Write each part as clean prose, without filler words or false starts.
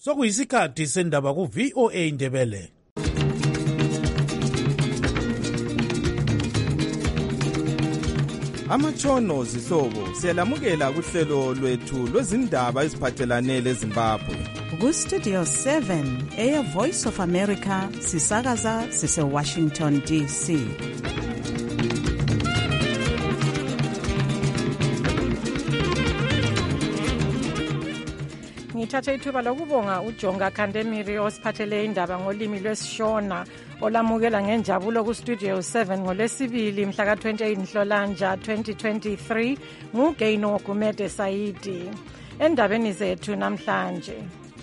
Sokuyisikhathi sendaba ku VOA Ndebele. Amatshono zihlobo siyalamukela kuhlelo lwethu lwezindaba eziphathelane leZimbabwe. Ku Studio 7 Air Voice of America sisakaza sise Washington DC. Ngithatha ithuba lokubonga uJonga Khandemiri osiphathele indaba ngolimi lwesiShona olamukela ngenjabulo ku Studio 7 ngolwesibili mhla ka-28 Nhlolanja 2023 nguGaino Gumede Saidi. Endabeni zethu namhlanje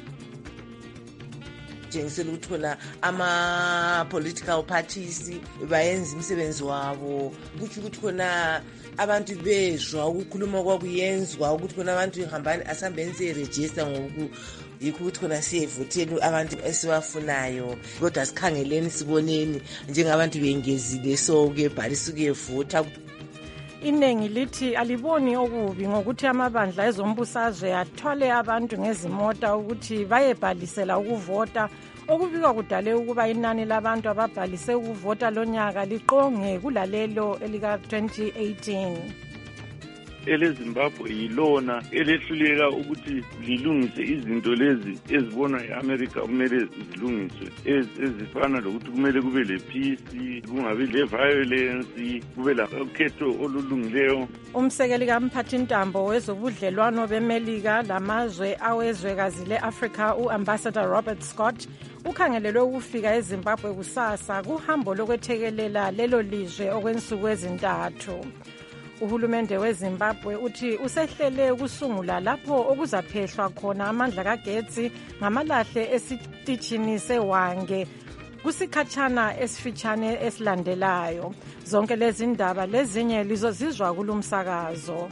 jengisela ukuthola ama-political parties bayenza imisebenzi wabo, kutsho ukuthi khona abantu bezwa ukukhuluma kwakuyenzwa ukuthi khona abantu ihambani asihambeni siyerejista ngoku yikho ukuthi khona siyevotela abantu esibafunayo, kodwa sikhangeleni siboneni njengabantu bengezile so-ke bhalisa ukuyevota. Iningi lithi aliboni okubi ngokuthi amabandla ezombusazwe athwale abantu ngezimota ukuthi bayebhalisela ukuvota, okubikwa kudale ukuba inani labantu ababhalise ukuvota lonyaka liqonge kulalelo elika-2018. eleZimbabwe yilona elehluleka ukuthi lilungise izinto lezi ezibonwa eAmerica kumele zilungiswe, ezifana lokuthi kumele kube le-peace, kungabi le-violence, kube lakhetho olulungileyo. Umsekeli kamphathintambo wezobudlelwano beMelika lamazwe awezwekazi le-Africa u-Ambassador Robert Scott ukhangelelwe ukufika eZimbabwe kusasa kuhambo lokwethekelela lelo lizwe okwensuku ezintathu. Uhulumende weZimbabwe uthi usehlele ukusungula lapho okuzaphehlwa khona amandla kagetsi ngamalahle esitishini seWange kusikhatshana esifitshane esilandelayo. Zonke lezi ndaba lezinye lizozizwa kulumsakazo.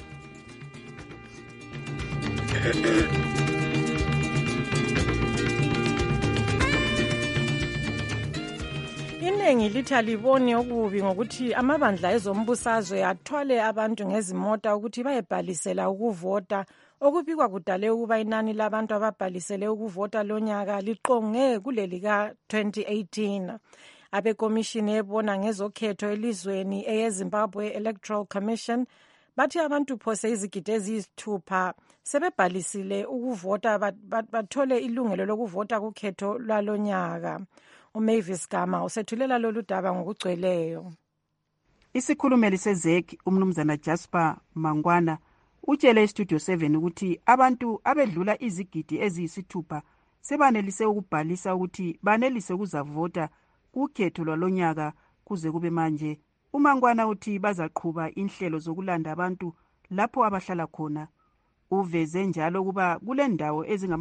Iningi lithi aliboni okubi ngokuthi amabandla ezombusazwe athwale abantu ngezimota ukuthi bayebhalisela ukuvota, okubikwa kudale ukuba inani labantu ababhalisele ukuvota lonyaka liqonge kuleli ka-2018. Abekomishini ebona ngezokhetho elizweni eyeZimbabwe Electoral Commission bathi abantu phose izigidi eziyisithupha sebebhalisile ukuvota bathole ilungelo lokuvota kukhetho lwalonyaka. uMavis Gama usethulela lolu daba ngokugcweleyo. Isikhulumeli seZEC umnumzana Jasper Mangwana utshele iStudio 7 ukuthi abantu abedlula izigidi eziyisithupha sebanelise ukubhalisa ukuthi banelise ukuzavota kukhetho lwalonyaka kuze kube manje. uMangwana uthi bazaqhuba inhlelo zokulanda abantu lapho abahlala khona. Uveze njalo kuba kule ndawo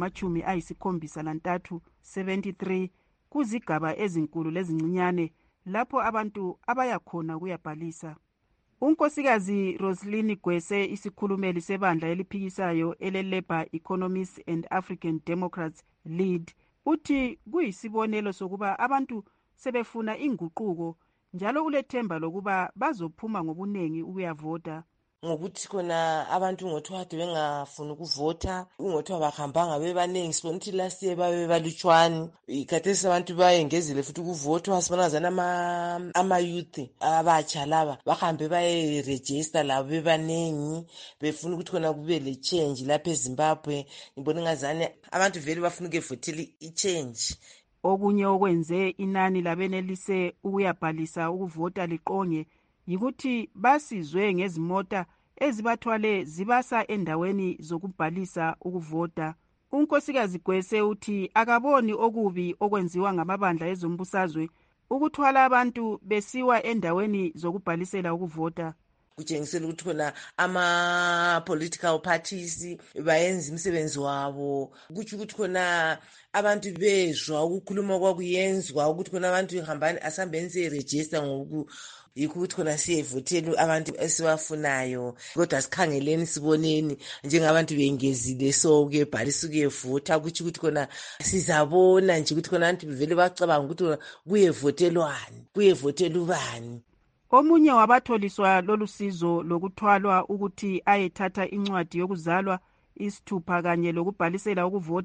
ezingama-73 73 kuzigaba ezinkulu lezincinyane lapho abantu abayakhona kuyabhalisa. Unkosikazi Roslyn Gwese isikhulumeli sebandla eliphikisayo ele-Labour Economists and African Democrats Lead uthi kuyisibonelo sokuba abantu sebefuna inguquko njalo kulethemba lokuba bazophuma ngobunengi ukuyavota. Ngokuthi khona abantu ngothiwa kade bengafuni ukuvota, ngothiwa bahambanga bebaningi, sibona ukuthi last year babe balutshwane, khathesi abantu bayengezile futhi ukuvotwa. Sibona zana ama-youth abatsha laba bahambe bayerejista labo bebaningi befuna ukuthi khona kube le-change lapha eZimbabwe. Ngibona ngazane abantu vele bafuna ukuvotela i-change. Okunye okwenze inani labenelise ukuyabhalisa ukuvota liqonge yikuthi basizwe ngezimota ezibathwale zibasa endaweni zokubhalisa ukuvota. Unkosikazi Gwese uthi akaboni okubi okwenziwa ngamabandla ezombusazwe ukuthwala abantu besiwa endaweni zokubhalisela ukuvota. Kujengisela ukuthi khona ama-political parties bayenza imisebenzi wabo, kutsho ukuthi khona abantu bezwa ukukhuluma kwakuyenzwa ukuthi khona abantu ihambani asihambeni siyerejista ngoku yikho ukuthi khona siyevotela abantu esibafunayo, kodwa sikhangeleni siboneni njengabantu bengezile so-ke bhalisa ukuyevota, kutsho ukuthi khona sizabona nje ukuthi khona abantu vele bacabanga ukuthi kuyevotelwani, kuyevotela ubani. Omunye wabatholiswa lolu sizo lokuthwalwa ukuthi ayethatha incwadi yokuzalwa isithupha kanye lokubhalisela ukuvota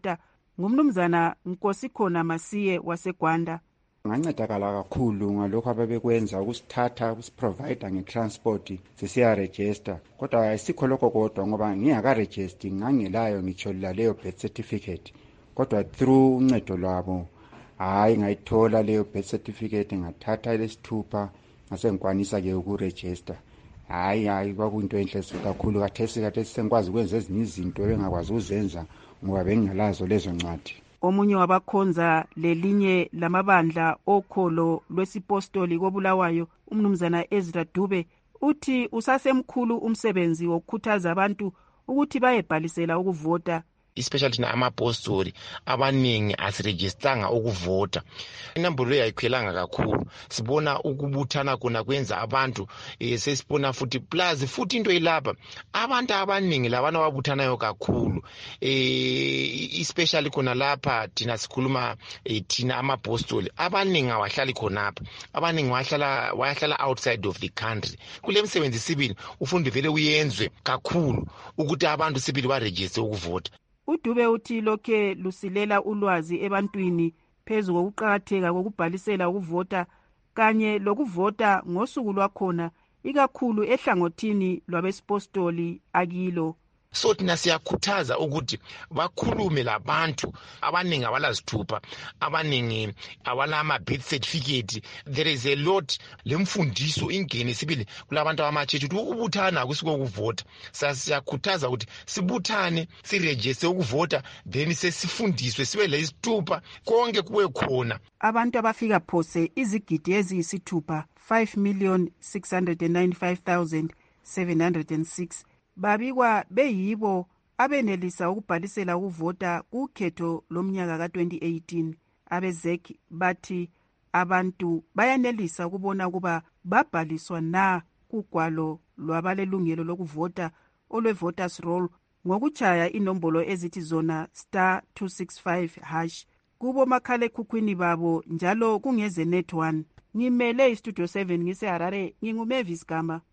ngumnumzana Nkosikhona Masiye waseGwanda. Ngancedakala kakhulu ngalokho ababekwenza ukusithatha ukusiprovide ngetransport sisiya register, kodwa ayisikho lokho kodwa ngoba ngingakaregister ngangelayo ngitsho leyo birth certificate, kodwa through uncedo lwabo hayi ngayithola leyo birth certificate, ngathatha lesithupha ngase ngikwanisa ke ukuregister. Hayi kwakuyinto enhle kakhulu. Kathesi sengikwazi ukwenza ezinye izinto ebengakwazi ukuzenza ngoba bengingalazo lezo ncwadi. Omunye wabakhonza lelinye lamabandla okholo lwesipostoli koBulawayo, umnumzana Ezra Dube, uthi usasemkhulu umsebenzi wokukhuthaza abantu ukuthi bayebhalisela ukuvota. Especially thina amapostoli abaningi asirejistanga ukuvota. Inamba leyo ayikhwelanga kakhulu. Sibona ukubuthana kuna kwenza abantu sesibona futhi plus futhi into ilapha abantu abaningi labana ababuthanayo kakhulu especially khona lapha thina sikhuluma thina amapostoli abaningi awahlali khonapha, abaningi wayahlala outside of the country. Kule msebenzi sibili ufunda vele uyenzwe kakhulu ukuthi abantu sibili baregister ukuvota. uDube uthi lokhe lusilela ulwazi ebantwini phezu kokuqhakatheka kokubhalisela ukuvota kanye lokuvota ngosuku lwakhona ikakhulu ehlangothini lwabesipostoli akilo. So thina siyakhuthaza ukuthi bakhulume labantu abaningi abalazithupha, abaningi awalama birth certificate. There is a lot lemfundiso ingene sibili kulabantu abamachechi ukuthi ukubuthana akusiko ukuvota. Siyakhuthaza ukuthi sibuthane, siregister ukuvota, then sesifundiswe sibe lesithupha konke kuwe khona. Abantu abafika phose izigidi eziyisithupha 5,695,706 babikwa beyibo abenelisa ukubhalisela ukuvota kukhetho lomnyaka ka-2018. Abezek bathi abantu bayanelisa ukubona kuba babhaliswa na kugwalo lwabalelungelo lokuvota olwe-voters roll ngokutshaya inombolo ezithi zona *265# kubo makhalekhukhwini babo njalo kungeze net 1. Ngimele istudio 7 ngiseHarare, nginguMavis Gama.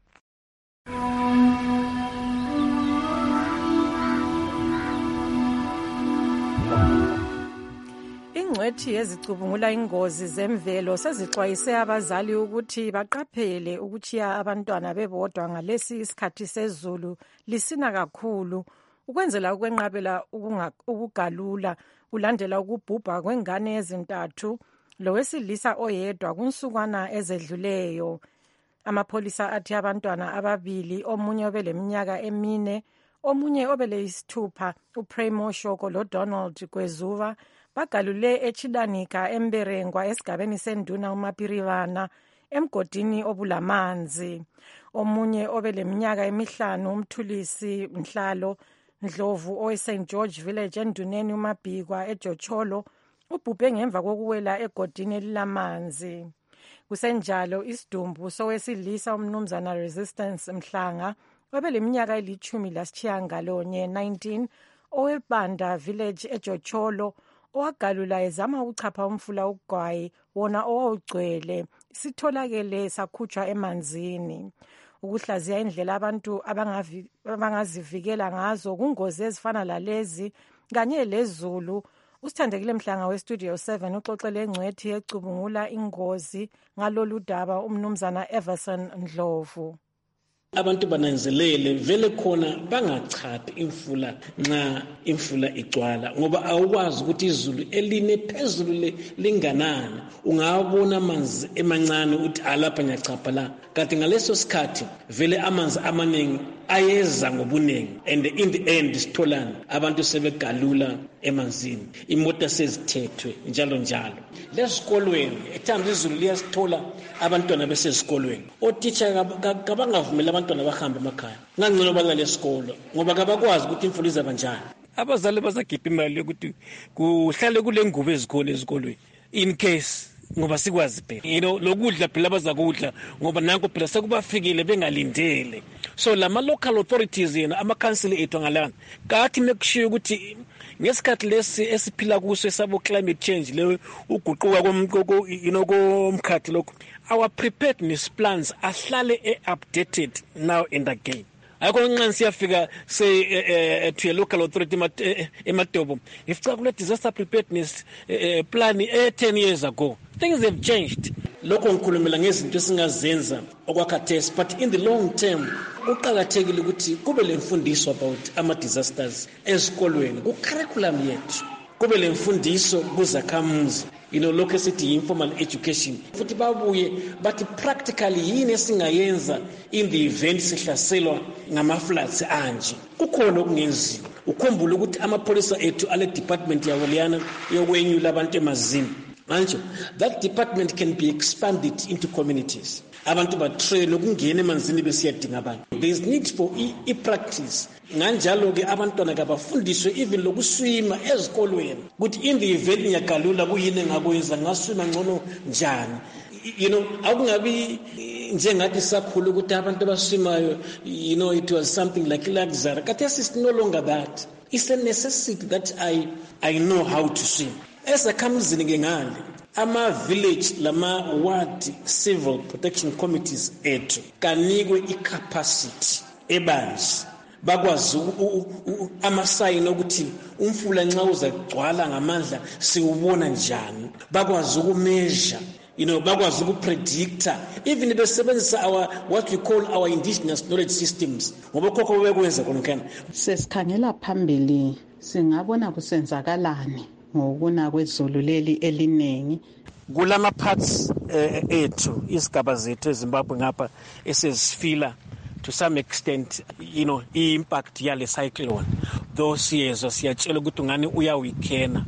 Ingcwethi ezicubungula ingozi zemvelo sezixwayise abazali ukuthi baqaphele ukuchiya abantwana bebodwa ngalesi isikhathi sezulu lisina kakhulu ukwenzela ukwenqabela ukugalula kulandela ukubhubha kwengane ezintathu lowesilisa oyedwa kunsukwana ezedluleyo. Amapholisa athi abantwana ababili, omunye obeleminyaka 4, omunye obeleyisithupha, uPremo Shoko loDonald Gwezuva, bagalule eChidanika Emberengwa esigabeni senduna uMapirivana emgodini obulamanzi. Omunye obeleminyaka 5, uMthulisi Mhlalo Ndlovu oweSt George Village enduneni uMabhikwa eJocholo, ubhubhe ngemva kokuwela egodini elilamanzi. Kusenjalo isidumbu sowesilisa umnumzana Resistance Mhlanga obeleminyaka 19 owebanda village eJocholo owagalula ezama ukuchapha umfula ugwayi wona owawugcwele sitholakele sakhutshwa emanzini. Ukuhlaziya indlela abantu abangazivikela ngazo kungozi ezifana lalezi kanye lezulu, usithandekile Mhlanga westudio 7 uxoxele engcwethi ecubungula ingozi ngalolu daba umnumzana Everson Ndlovu. Abantu bananzelele vele khona bangachaphi imfula nxa imfula igcwala ngoba awukwazi ukuthi izulu eline phezulu linganani. Ungabona amanzi emancane uthi alapha ngiyachapha la, kanti ngaleso sikhathi vele amanzi amaningi ayeza ngobunengi and in the end sitholana abantu sebegalula emanzini, imota sezithethwe njalo njalo. Lesikolweni ethambi izulu liyasithola abantwana besesikolweni, otitsha kabangavumela abantwana bahambe emakhaya ngangcono balale esikolo ngoba kabakwazi ukuthi imfula izaba njani. Abazali bazakhipha imali yokuthi kuhlale kule ngubo ezikolweni in case ngoba sikwazi phela lokudla phela bazakudla ngoba nanko phela sekubafikile bengalindele. So lama local authorities yena ama council ethu ngalana kathi mekushiya ukuthi ngesikhathi lesi esiphila kuso esabo climate change le uguquka komkhathi lokho, our preparedness plans ahlale updated now and again ayikho kancane siyafika say to a local authority eMatobo ifika kule disaster preparedness plan 10 years ago. Things have changed. Lokho ngikhulumela ngezinto esingazenza okwakhathesi, but in the long term kuqakathekile ukuthi kube lemfundiso about ama-disasters ezikolweni ku-curriculum yethu, kube lemfundiso kuzakhamuzi, lokho esithi informal education, futhi babuye bathi practically yini esingayenza in the event sihlaselwa ngama-floods anje. Kukhona okungenziwa. Ukhumbule ukuthi amapholisa ethu ale department yabo liyana yokwenyula abantu emazini. Manje that department can be expanded into communities. Abantu batrain ukungena emanzini besiyadinga abantu. There is need for practice. Nganjalo ke abantwana kabafundiswe even lokuswima ezikolweni. Ukuthi in the event nyakalula kuyini engakwenza ngaswima ngcono njani. Akungabi njengathi sakhulu ukuthi abantu abaswimayo, it was something like luxury. Khathesi is no longer that. It's a necessity that I know how to swim. Esakhamuzini ngengale ama-village lama-ward civil protection committees ethu kanikwe i-capacity ebanzi bakwazi amasayini ukuthi umfula nxa uzagcwala ngamandla siwubona njani, bakwazi ukumeasure, bakwazi ukupredicta, even besebenzisa what we call our indigenous knowledge systems, ngoba khokho bekwenza khona. Sesikhangela phambili singabona kusenzakalani ngokuna kwezulu leli elinengi kulama parts ethu isigaba zethu eZimbabwe ngapha esezifila to some extent i-impact yale cyclone, though siyatshela ukuthi ngani uyawikena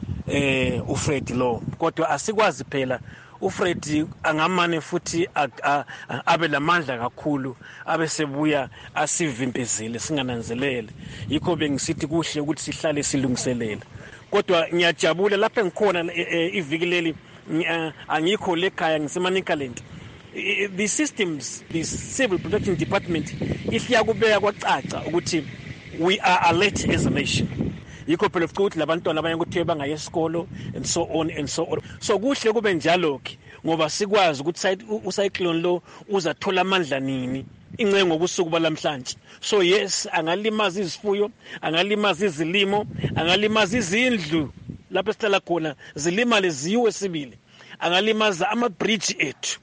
uFred lo, kodwa asikwazi phela uFred angamane futhi abe lamandla kakhulu abe sebuya asivimbezele singananzelele. Yikho bengisithi kuhle ukuthi sihlale silungiselela. Kodwa ngiyajabula lapha ngikhona iviki leli angikho lekhaya ngiseManicaland. The systems, the civil protection department ifiyakubeka kwacaca ukuthi we are alert as a nation. Yikho phela futhi labantwana abanye ukuthi bangaye esikolo and so on and so on. So kuhle kube njalo ke ngoba sikwazi ukuthi ucyclone lo uzathola amandla nini incengo ngobusuku balamhlanje. So yes, angalimaza izifuyo, angalimaza izilimo, angalimaza izindlu lapho esihlala khona, zilimale ziwe sibili, angalimaza ama-bridge ethu.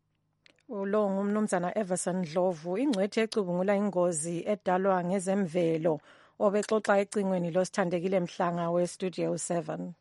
Lo ngumnumzana Everson Dlovu, ingcwethe ecubungula ingozi edalwa ngezemvelo, obexoxa ecingweni losithandekile Mhlanga we-Studio 7.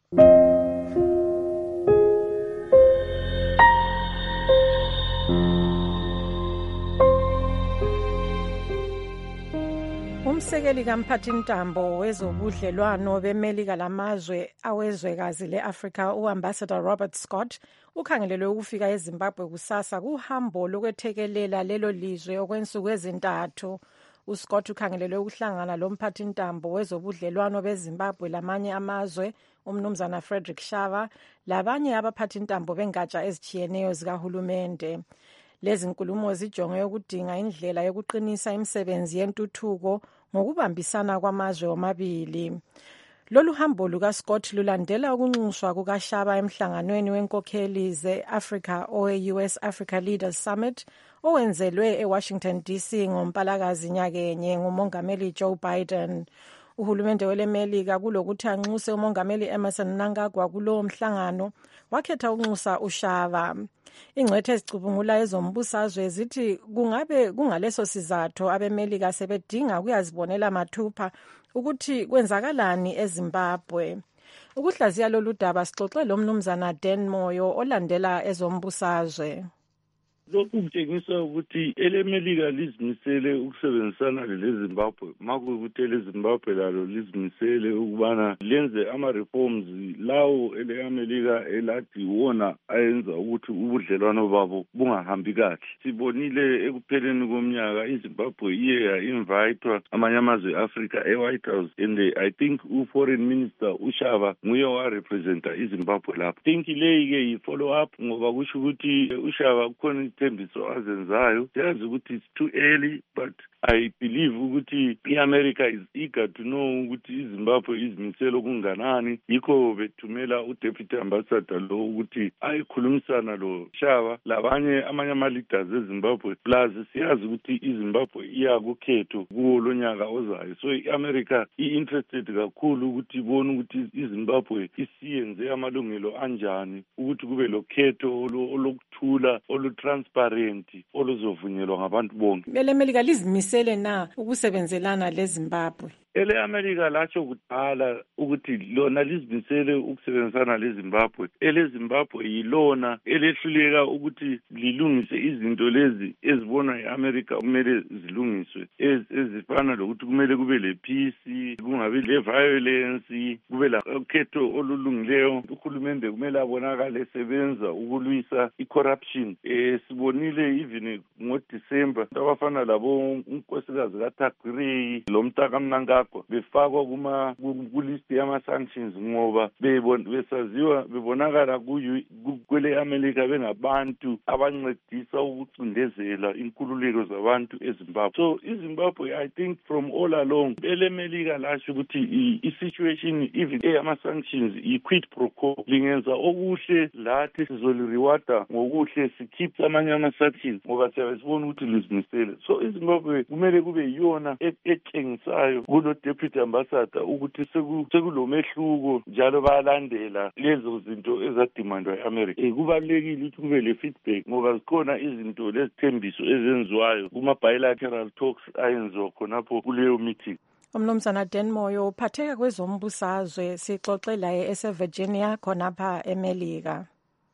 Umsekeli kamphathintambo wezobudlelwano beMelika lamazwe awezwekazi le-Afrika u-Ambassador Robert Scott ukhangelelwe ukufika eZimbabwe kusasa kuhambo lokwethekelela lelo lizwe okwensuku ezintathu. uScott ukhangelelwe ukuhlangana lomphathintambo wezobudlelwano beZimbabwe lamanye amazwe umnumzana Frederick Shava labanye abaphathintambo bengatsha ezitshiyeneyo zikahulumende. Lezi nkulumo zijonge ukudinga indlela yokuqinisa imisebenzi yentuthuko ngokubambisana kwamazwe omabili. Lolu hambo lukaScott lulandela ukunxuswa kukaShaba emhlanganweni wenkokheli ze-Africa owe-US Africa Leaders Summit owenzelwe eWashington DC ngoMpalakazi nyakenye ngumongameli Joe Biden. Uhulumende weleMelika kulokuthi anxuse umongameli Emmerson Mnangagwa kulowo mhlangano wakhetha ukunxusa uShava. Ingcwethe ezicubungula ezombusazwe zithi kungabe kungaleso sizathu abeMelika sebedinga ukuyazibonela mathupha ukuthi kwenzakalani eZimbabwe. Ukuhlaziya lolu daba sixoxe lo mnumzana Dan Moyo olandela ezombusazwe. Lokhu kutshengisa ukuthi eleMelika lizimisele ukusebenzisana leZimbabwe, makuyikuthi eleZimbabwe lalo lizimisele ukubana lenze ama-reforms lawo eleAmelika elathi wona ayenza ukuthi ubudlelwano babo bungahambi kahle. Sibonile ekupheleni komnyaka iZimbabwe iye ya-invitwa amanye amazwe e-Africa e-White House, and I think u-Foreign Minister uShava nguye warepresenta iZimbabwe lapho. I think leyi-ke yi-follow up ngoba kusho ukuthi uShava kukhona ithembiso azenzayo. Siyazi ukuthi it's too early, but I believe ukuthi i-America is eager to know ukuthi iZimbabwe izimisele okunganani, yikho bethumela uDeputy Ambassador lo ukuthi ayikhulumisana lo Shaba labanye amanye ama-leaders eZimbabwe. Plus siyazi ukuthi iZimbabwe iya kukhetho kuwo lo nyaka ozayo, so i-America i-interested kakhulu ukuthi ibone ukuthi iZimbabwe isiyenze amalungelo anjani ukuthi kube lo khetho olukuthula olu-transparent oluzovunyelwa ngabantu bonke. Ele-Melika lizimisele na ukusebenzelana leZimbabwe? Ele-America latsho kudala ukuthi lona lizimisele ukusebenzisana leZimbabwe. Ele-Zimbabwe yilona elehluleka ukuthi lilungise izinto lezi ezibonwa i-America kumele zilungiswe, ezifana lokuthi kumele kube le-peace, kungabi le-violence, kube lakhetho olulungileyo. Uhulumende kumele abonakale esebenza ukulwisa i-corruption. Sibonile even ngoDisemba abafana labo unkosikazi kaThakgray lo Mtaka Mnangagwa befakwa kulist yama-sanctions ngoba besaziwa bebonakala kwele-America bengabantu abancedisa ukucindezela inkululeko zabantu eZimbabwe. So iZimbabwe, I think from all along ele-America lasho ukuthi i-situation even eyama-sanctions i-quid pro quo, lingenza okuhle lathi sizoliriwada ngokuhle sikhiphe amanye ama-sanctions ngoba siyabe sibona ukuthi lizimisele. So iZimbabwe kumele kube yiyona etshengisayo kulo Deputy Ambassador ukuthi sekulomehluko njalo bayalandela lezo zinto ezadimandwa e-America. Kubalulekile ukuthi kube le feedback ngoba zikhona izinto lezithembiso ezenziwayo kuma-bilateral talks ayenziwa khonapho kuleyo meeting. Umnumzana Dan Moyo uphatheka kwezombusazwe, sixoxe laye eseVirginia khonapha eMelika.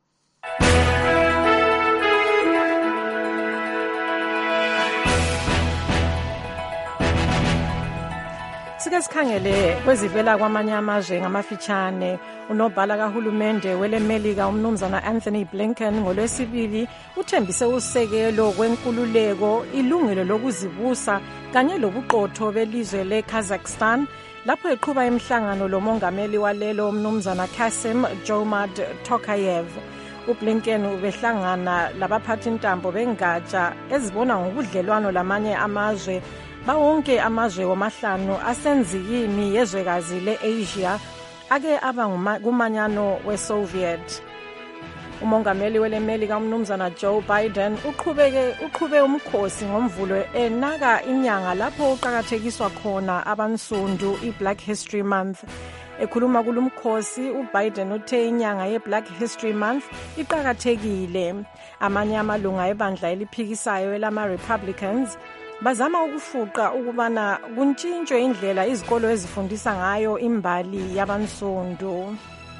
Sike sikhangele kwezivela kwamanye amazwe ngamafitshane. Unobhala kahulumende wele-Melika umnumzana Anthony Blinken ngoLwesibili uthembise usekelo kwenkululeko, ilungelo lokuzibusa kanye lobuqotho belizwe leKazakhstan lapho eqhuba imihlangano lomongameli walelo umnumzana Kassym-Jomart Tokayev. uBlinken ubehlangana labaphathintambo bengatsha ezibona ngobudlelwano lamanye amazwe bawonke amazwe wamahlanu asenzikini yezwekazi le-Asia ake aba kumanyano we-Soviet. Umongameli wele-Melika umnumzana Joe Biden uqhube umkhosi ngomvulo enaka inyanga lapho uqakathekiswa khona abansundu i-Black History Month. Ekhuluma kulumkhosi uBiden uthe inyanga ye-Black History Month iqakathekile. Amanye amalunga ebandla eliphikisayo elama-Republicans bazama ukufuqa ukubana kuntshintshwe indlela izikolo ezifundisa ngayo imbali yabansundu.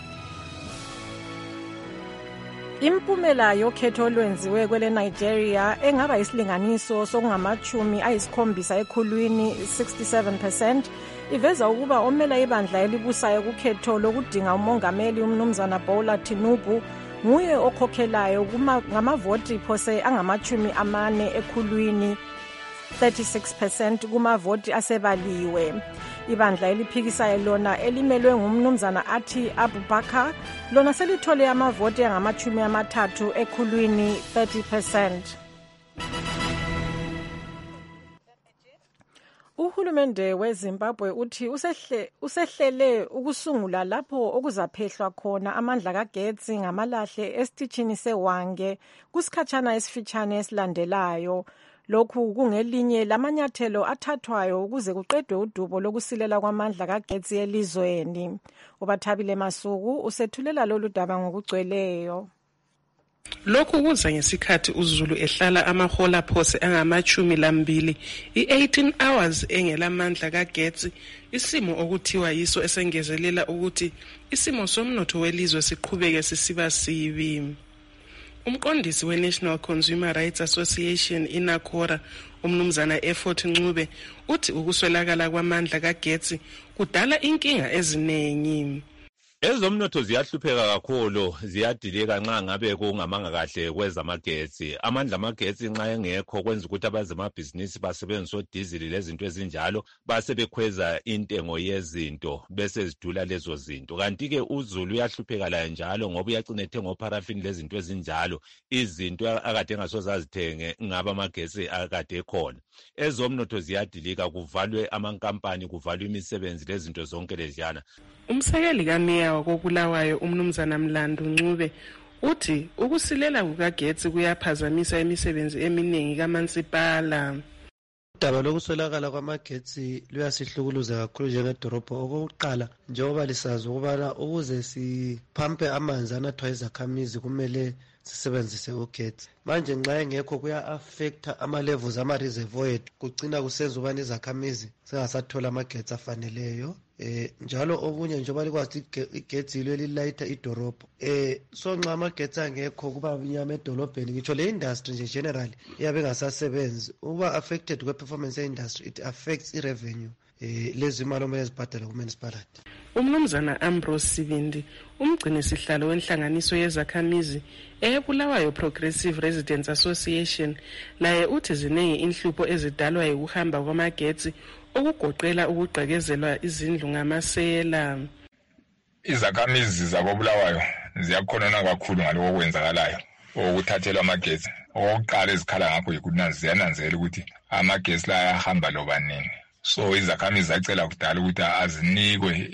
Impumela yokhetho olwenziwe kwele Nigeria engaba isilinganiso sokungama-70 ekhulwini 67% iveza ukuba omela ibandla elibusayo kukhetho lokudinga umongameli umnumzana Bola Tinubu nguye okhokhelayo ngamavoti phose angama-40 ekhulwini 36% kumavoti asebaliwe. Ibandla eliphikisayo lona elimelwe ngumnumzana Ati Abubakar lona selithole amavoti angama-30 ekhulwini 30%. Uhulumende weZimbabwe uthi usehlele ukusungula lapho okuzaphehlwa khona amandla kagetsi ngamalahle esitishini seWange kusikhatshana esifitshane esilandelayo. Lokhu kungelinye lamanyathelo athathwayo ukuze kuqedwe udubo lokusilela kwamandla kagetsi elizweni. uBathabile Masuku usethulela lolu daba ngokugcweleyo. Lokhu kuza ngesikhathi uZulu ehlala amahola phose angama-12 i-18 hours engelamandla kagetsi, isimo okuthiwa yiso esengezelela ukuthi isimo somnotho welizwe siqhubeke sisiba sibi. Umqondisi we-National Consumer Rights Association iNACORA umnumzana Effort Ncube uthi ukuswelakala kwamandla kagetsi kudala inkinga eziningi. Ezomnotho ziyahlupheka kakhulu, ziyadilika nxa ngabe kungamanga kahle kwezamagetsi. Amandla amagetsi nxa engekho kwenza ukuthi abazemabhizinisi basebenzise odizili lezinto ezinjalo basebekhweza intengo yezinto bese zidula lezo zinto. Kanti-ke uzulu uyahlupheka laye njalo ngoba uyacina ethenga oparafini lezinto ezinjalo, izinto akade engasoze azithenge ngaba amagetsi akade ekhona. Ezomnotho ziyadilika, kuvalwe amankampani, kuvalwe imisebenzi lezinto zonke leziyana. Umsekeli kameya wakoBulawayo umnumzana Mlandu Ncube uthi ukusilela kukagetsi kuyaphazamisa imisebenzi eminingi kaMansipala. Udaba lokuswelakala kwamagetsi luyasihlukuluza kakhulu njengedorobha. Okokuqala, njengoba lisazi ukubana ukuze siphampe amanzi anathwa izakhamizi kumele sisebenzise ugetsi. Manje nxa engekho kuya-affecta ama-levels ama-reservoir ethu, kugcina kusenza ubani izakhamizi zingasathola amagetsi afaneleyo. Njalo okunye njengoba likwazi igetsi yilo elilayitha idorobha. So nxa amagetsi angekho kuba mnyama edolobheni, ngitsho le industry nje generally iyabe ingasasebenzi. Uba affected kwe-performance ye-industry, it affects i-revenue lezi imali omele zibhadale ku-municipality. Umnumzana Ambrose Sibindi, umgcini sihlalo wenhlanganiso yezakhamizi eBulawayo Progressive Residents Association, laye uthi ziningi inhlupho ezidalwa ukuhamba kwamagetsi okugoqela ukugqekezelwa izindlu ngamasela. Izakhamizi zakoBulawayo ziyakhonona kakhulu ngaloko kwenzakalayo okuthathelwa amagetsi. Okokuqala ezikhala ngakho yikuthi ziyananzela ukuthi amagetsi la ayahamba loba nini. So izakhamizi zacela kudala ukuthi azinikwe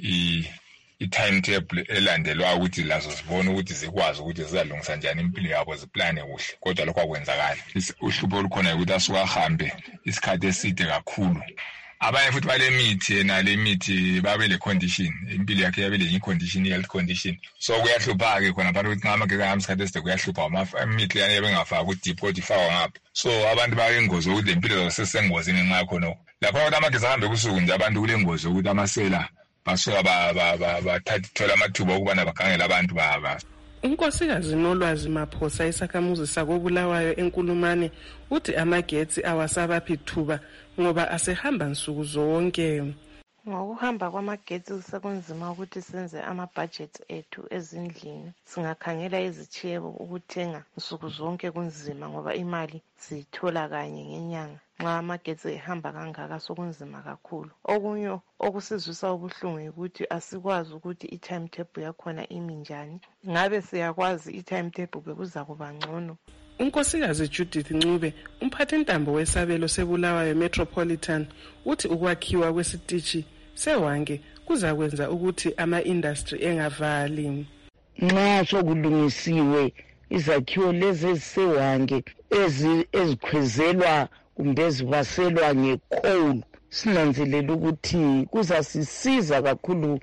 i-timetable elandelwa ukuthi lazo zibone ukuthi zikwazi ukuthi zizalungisa njani impilo yabo, ziplane kuhle. Kodwa lokho akwenzakala. Uhlupho olukhona ukuthi asuka ahambe isikhathi eside kakhulu. Abanye futhi bale mithi yena le mithi babe le condition, impilo yakhe yabe le condition, health condition. So kuyahlupha ke khona phakathi ukuthi ngamake ngamsikhathi eside kuyahlupha imithi yani ebengafaka ku deep code ifakwa ngapha. So abantu bayengozi ukuthi impilo zabo sesengozini ngenxa khona. Lapho abantu amagezi ahambe kusuku nje abantu kule ngozi ukuthi amasela basuka bathathola amathuba okubana bagangela abantu baba. Unkosikazi Nolwazi Maphosa isakhamuzi sakoBulawayo eNkulumane uthi amagetsi awasabaphi ithuba ngoba asehamba nsuku zonke. Ngokuhamba kwamagetsi sekunzima ukuthi senze ama-budgets ethu ezindlini. Singakhangela izitshebo ukuthenga nsuku zonke kunzima ngoba imali siyithola kanye ngenyanga. Nxa amagetsi ehamba kangaka sokunzima kakhulu. Okunye okusizwisa ubuhlungu ukuthi asikwazi ukuthi i-timetable yakhona imi njani. Ngabe siyakwazi i-timetable bekuza kuba ngcono. Unkosikazi Judith Ncube, umphathintambo wesabelo seBulawayo Metropolitan, uthi ukwakhiwa kwesitishi sewange kuza kwenza ukuthi ama-industry engavali. Nxa sokulungisiwe izakhiwo lezi ezisewange ezikhwezelwa kumbe ezibaselwa ngecoal, sinanzelela ukuthi kuzasisiza kakhulu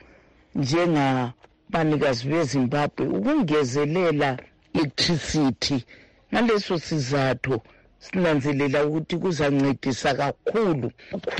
njengabanikazi beZimbabwe ukungezelela electricity. Ngaleso sizathu sinanzelela ukuthi kuzancedisa kakhulu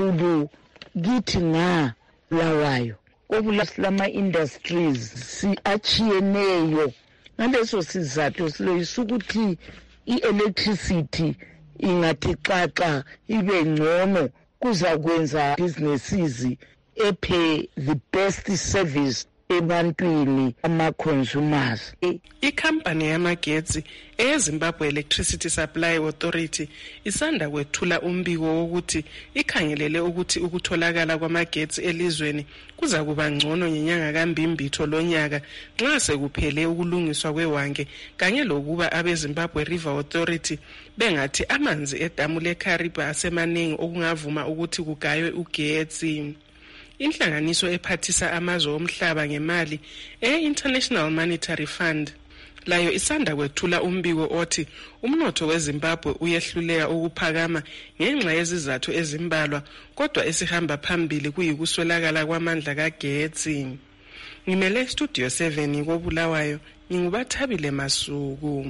kithi nga Bulawayo. Obulama industries achiyeneyo. Ngaleso sizathu siloyisa ukuthi i-electricity ingathi xaxa ibe ngcono, kuzakwenza businesses ephe the best service ebantwini ama-consumers. Ikhampani yamagetsi eZimbabwe Electricity Supply Authority isanda kwethula umbiko wokuthi ikhangelele ukuthi ukutholakala kwamagetsi elizweni kuza kuba ngcono ngenyanga kaMbimbitho lonyaka nxa sekuphele ukulungiswa kwewange kanye lokuba abeZimbabwe River Authority bengathi amanzi edamu leKariba asemaningi okungavuma ukuthi kugaywe ugetsi. Inhlanganiso ephathisa amazwe omhlaba ngemali e-International Monetary Fund layo isanda kwethula umbiko othi umnotho weZimbabwe uyehluleka ukuphakama ngenxa yezizathu ezimbalwa, kodwa esihamba phambili kuyikuswelakala kwamandla kagetsi. Ngimele Studio 7 koBulawayo, ngingubathabile Masuku.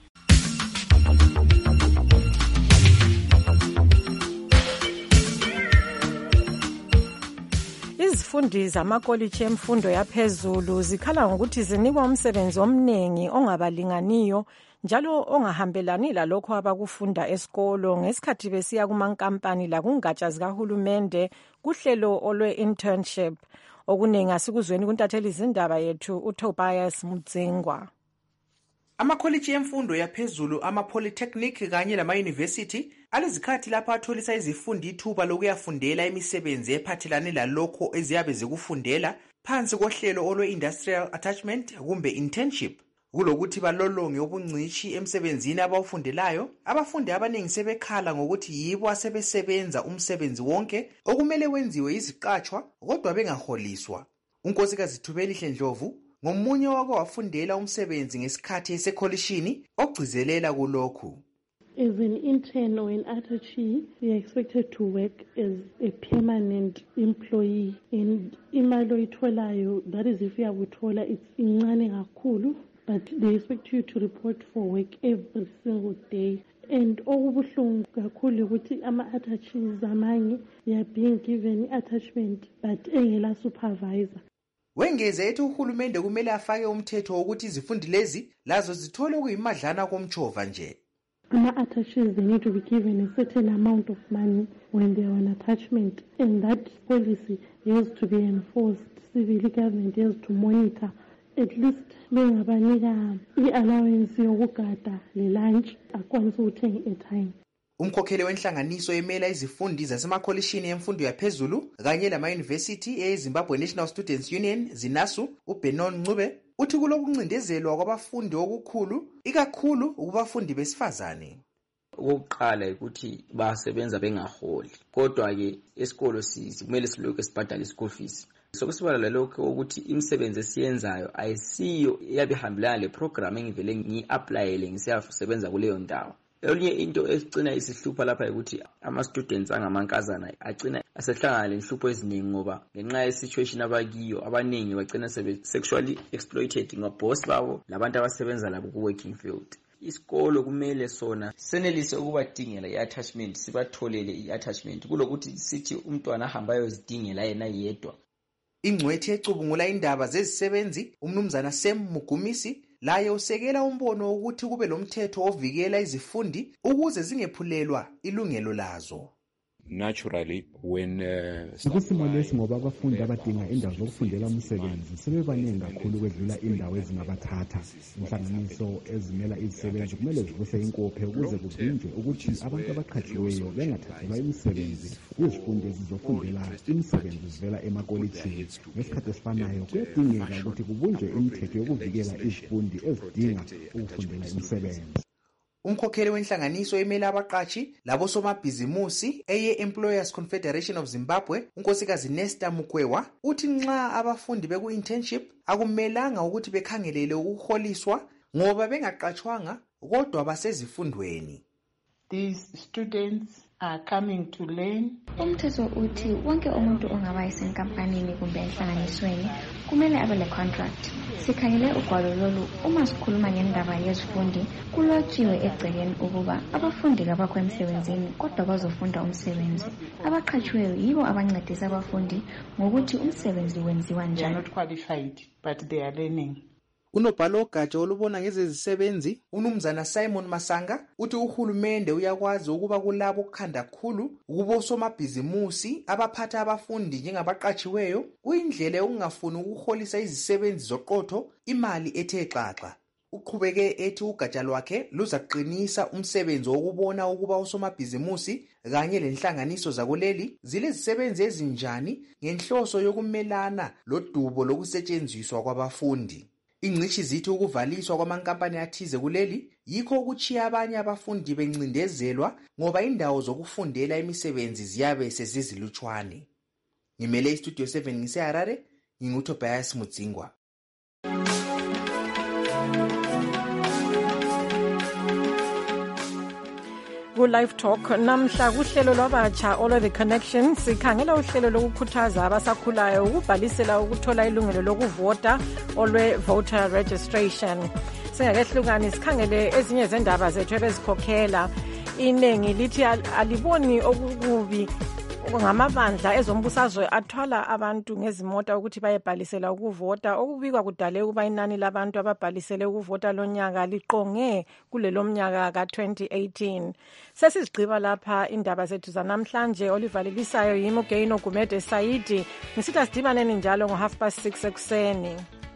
Izifundi zamakoliji emfundo yaphezulu zikhala ngokuthi zinikwa umsebenzi omningi ongabalinganiyo njalo ongahambelani lalokho abakufunda esikolo ngesikhathi besiya kumankampani lakungatsha zikahulumende kuhlelo olwe-internship. okuningi asikuzweni kuntatheli izindaba yethu uTobias Mudzingwa. Amakholiji emfundo yaphezulu, ama-polytechnic kanye lama-university alezikhathi lapho atholisa izifundi ithuba lokuyafundela imisebenzi ephathelane lalokho eziyabe zikufundela phansi kohlelo olwe-industrial attachment kumbe internship. Kulokuthi balolonge ubungcitshi emsebenzini abawufundelayo, abafundi abaningi sebekhala ngokuthi yibo asebesebenza umsebenzi wonke okumele wenziwe iziqatshwa kodwa bengaholiswa. uNkosikazi Thubelihle Ndlovu ngomunye wako wafundela umsebenzi ngesikhathi esekholishini ogcizelela kulokhu. As an intern or an attaché, we are expected to work as a permanent employee. And imali oyitholayo, that is if uyakuthola, it's incane kakhulu, but they expect you to report for work every single day. And okubuhlungu kakhulu ukuthi ama-attaches amanye, they are being given attachment but engela supervisor. Wengeze ethi uhulumende kumele afake umthetho wokuthi izifundi lezi lazo zithole okuyimadlana komtshova nje. Ama-attaches, they need to be given a certain amount of money when they are on attachment, and that policy has to be enforced. Civil government has to monitor. At least bengabanika i-allowance yokugada le-lunch akwanisa ukuthenga i-airtime. Umkhokheli wenhlanganiso emela izifundi zasemakholishini emfundo yaphezulu kanye lama-university eZimbabwe National Students Union ZINASU uBenon Ncube uthi kulokuncindezelwa kwabafundi okukhulu ikakhulu kubafundi besifazane. Okokuqala ukuthi basebenza bengaholi, kodwa ke esikolo kumele silokhu sibhadale school fees. Sokusibala lokho ukuthi imisebenzi esiyenzayo ayisiyo yabihambelana le program engivele ngi-applyele ngisiyasebenza kuleyo ndawo. Elinye into esicina isihlupha lapha ukuthi ama-students angamankazana agcina asehlangana lenhlupho eziningi ngoba ngenxa ye-situation abakiyo abaningi bagcina sexually exploited ngaboss babo labantu abasebenza labo ku-working field. Isikolo kumele sona senelise ukubadingela i-attachment, sibatholele i-attachment kulokuthi sithi umntwana ahamba ayozidingela yena yedwa. Ingcwethi ecubungula indaba zezisebenzi umnumzana Sam Mugumisi laye usekela umbono ukuthi kube lomthetho ovikela izifundi ukuze zingephulelwa ilungelo lazo. Naturally when Ukusimo lesi ngoba abafundi abadinga indawo zokufundela umsebenzi sebebaningi kakhulu kwedlula indawo ezingabathatha. Inhlanganiso ezimela izisebenzi kumele zivuse inkophe ukuze kuvinjwe ukuthi abantu abaqhatshiweyo bengathathelwa imisebenzi izifundi ezizofundela imisebenzi zivela emakolitshini. Ngesikhathi esifanayo kuyadingeka ukuthi kubunjwe imithetho yokuvikela izifundi ezidinga ukufundela imisebenzi. Umkhokheli wenhlanganiso emela abaqatshi labo somabhizimusi eye-Employers Confederation of Zimbabwe unkosikazi Nesta Mukwewa uthi nxa abafundi beku-internship akumelanga ukuthi bekhangelele ukuholiswa ngoba bengaqatshwanga kodwa basezifundweni. These students are coming to learn. Umthetho uthi wonke umuntu ongaba yisenkampanini kumbe enhlanganisweni kumele abe le-contract. Sikhangele ugwalo lolu uma sikhuluma ngendaba yezifundi kulotshiwe egcekeni ukuba abafundi kabakho emsebenzini kodwa bazofunda umsebenzi. Abaqhatshiweyo yibo abancedisa abafundi ngokuthi umsebenzi wenziwa njani. They are not qualified but they are learning. Unobhala ogatsha olubona ngezezisebenzi unumzana Simon Masanga uthi uhulumende uyakwazi ukuba kulabo okukhanda kakhulu ukuba osomabhizimusi abaphatha abafundi njengabaqatshiweyo kuyindlela yokungafuni ukuholisa izisebenzi zoqotho imali ethe xaxa. Uqhubeke ethi ugatsha lwakhe luzaqinisa umsebenzi wokubona ukuba osomabhizimusi kanye lenhlanganiso zakuleli zilezisebenzi ezinjani ngenhloso yokumelana lodubo lokusetshenziswa kwabafundi. Ingcishi zithi ukuvaliswa kwamankampani athize kuleli yikho ukuchiya abanye abafundi bencindezelwa ngoba indawo zokufundela imisebenzi ziyabe sezizilutshwane. Ngimele iStudio 7 ngiseHarare, nginguTobias Mudzingwa. Ku-Live Talk namhla kuhlelo lwabatsha olwe The Connection sikhangela uhlelo lokukhuthaza abasakhulayo ukubhalisela ukuthola ilungelo lokuvota olwe voter registration. Singakehlukani sikhangele ezinye zendaba zethu ebezikhokhela. Inengi lithi aliboni okukubi ngamabandla ezombusazwe athwala abantu ngezimota ukuthi bayebhalisela ukuvota. Okubikwa kudale ukuba inani labantu ababhalisele ukuvota lonyaka liqonge kulelo mnyaka ka-2018. Sesizigqiba lapha indaba zethu zanamhlanje. Olivalelisayo yimi uGaino Gumede Saidi. Ngisitha sidibaneni njalo ngo6:30 ekuseni.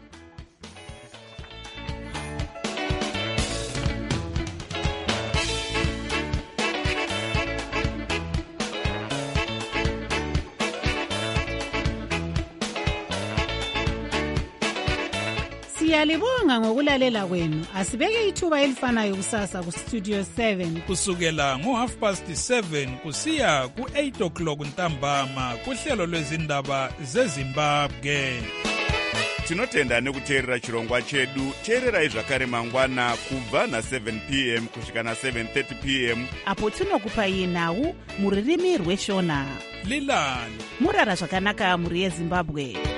Siyalibonga ngokulalela kwenu. Asibeke ithuba elifanayo kusasa ku Studio 7 kusukela ngo7:30 kusiya ku8:00 ntambama kuhlelo lwezindaba zeZimbabwe. Tinotenda nekuteerera chirongwa chedu. Teererai zvakare mangwana kubva na7 p.m. kusvika na7:30 p.m. apo tinokupai nhau muririmi rweshona. Lilani murara zvakanaka muri yeZimbabwe.